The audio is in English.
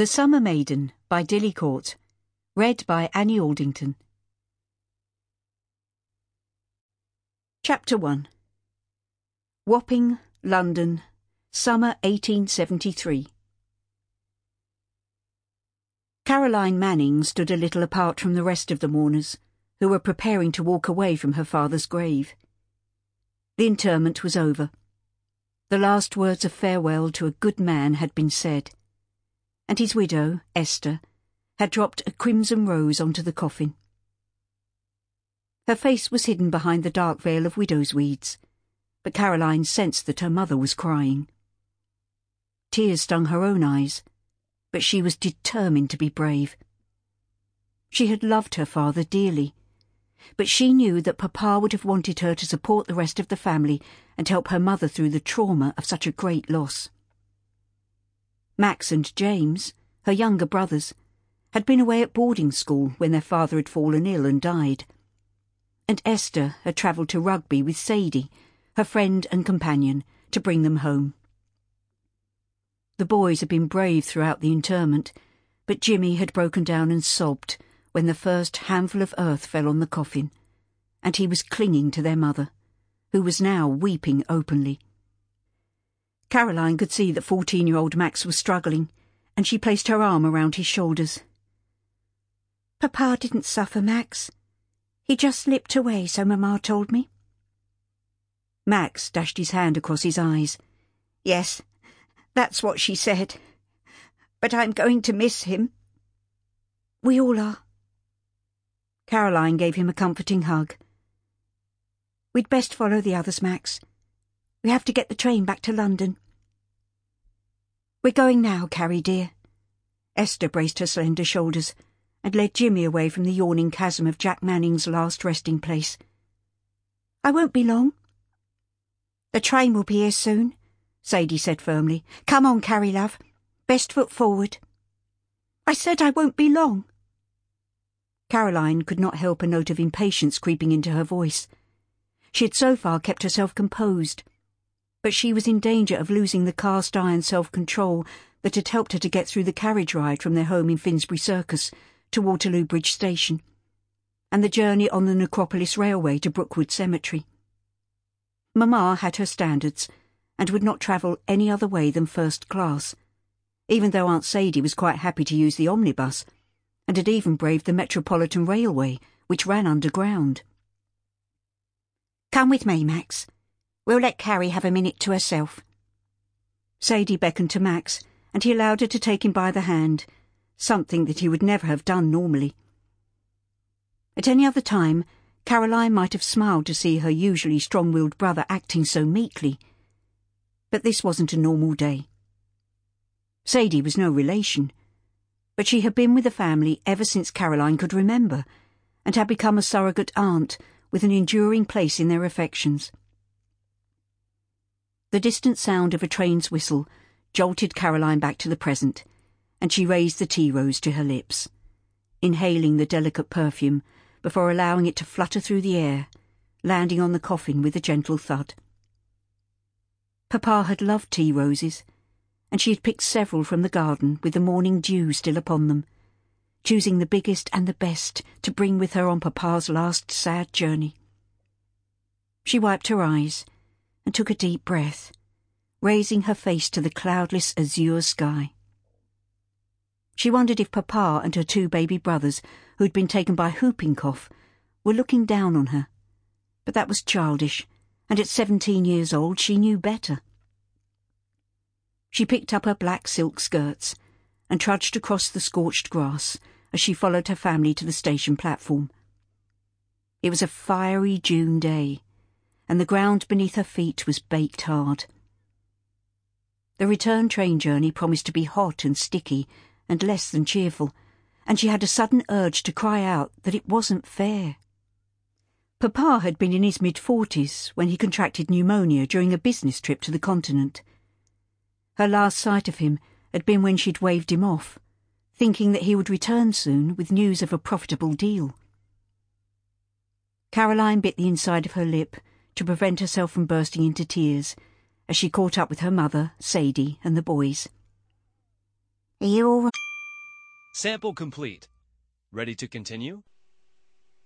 The Summer Maiden by Dilly Court. Read by Annie Aldington. Chapter 1. Wapping, London, Summer 1873. Caroline Manning stood a little apart from the rest of the mourners, who were preparing to walk away from her father's grave. The interment was over. The last words of farewell to a good man had been said, and his widow, Esther, had dropped a crimson rose onto the coffin. Her face was hidden behind the dark veil of widow's weeds, but Caroline sensed that her mother was crying. Tears stung her own eyes, but she was determined to be brave. She had loved her father dearly, but she knew that Papa would have wanted her to support the rest of the family and help her mother through the trauma of such a great loss. Max and James, her younger brothers, had been away at boarding school when their father had fallen ill and died, and Esther had travelled to Rugby with Sadie, her friend and companion, to bring them home. The boys had been brave throughout the interment, but Jimmy had broken down and sobbed when the first handful of earth fell on the coffin, and he was clinging to their mother, who was now weeping openly. Caroline could see that 14-year-old Max was struggling, and she placed her arm around his shoulders. "Papa didn't suffer, Max. He just slipped away, so Mama told me." Max dashed his hand across his eyes. "Yes, that's what she said. But I'm going to miss him." "We all are." Caroline gave him a comforting hug. "We'd best follow the others, Max. We have to get the train back to London." "We're going now, Carrie, dear." Esther braced her slender shoulders and led Jimmy away from the yawning chasm of Jack Manning's last resting place. "I won't be long." "The train will be here soon," Sadie said firmly. "Come on, Carrie, love. Best foot forward." "I said I won't be long." Caroline could not help a note of impatience creeping into her voice. She had so far kept herself composed, but she was in danger of losing the cast-iron self-control that had helped her to get through the carriage ride from their home in Finsbury Circus to Waterloo Bridge Station, and the journey on the Necropolis Railway to Brookwood Cemetery. Mama had her standards, and would not travel any other way than first class, even though Aunt Sadie was quite happy to use the omnibus, and had even braved the Metropolitan Railway, which ran underground. "Come with me, Max. We'll let Carrie have a minute to herself." Sadie beckoned to Max, and he allowed her to take him by the hand, something that he would never have done normally. At any other time, Caroline might have smiled to see her usually strong-willed brother acting so meekly, but this wasn't a normal day. Sadie was no relation, but she had been with the family ever since Caroline could remember, and had become a surrogate aunt with an enduring place in their affections. The distant sound of a train's whistle jolted Caroline back to the present, and she raised the tea rose to her lips, inhaling the delicate perfume before allowing it to flutter through the air, landing on the coffin with a gentle thud. Papa had loved tea roses, and she had picked several from the garden with the morning dew still upon them, choosing the biggest and the best to bring with her on Papa's last sad journey. She wiped her eyes and took a deep breath, raising her face to the cloudless azure sky. She wondered if Papa and her two baby brothers, who had been taken by whooping cough, were looking down on her, but that was childish, and at 17 years old she knew better. She picked up her black silk skirts and trudged across the scorched grass as she followed her family to the station platform. It was a fiery June day, and the ground beneath her feet was baked hard. The return train journey promised to be hot and sticky and less than cheerful, and she had a sudden urge to cry out that it wasn't fair. Papa had been in his mid-40s when he contracted pneumonia during a business trip to the continent. Her last sight of him had been when she'd waved him off, thinking that he would return soon with news of a profitable deal. Caroline bit the inside of her lip to prevent herself from bursting into tears as she caught up with her mother, Sadie, and the boys. "Are you all right?" Sample complete. Ready to continue?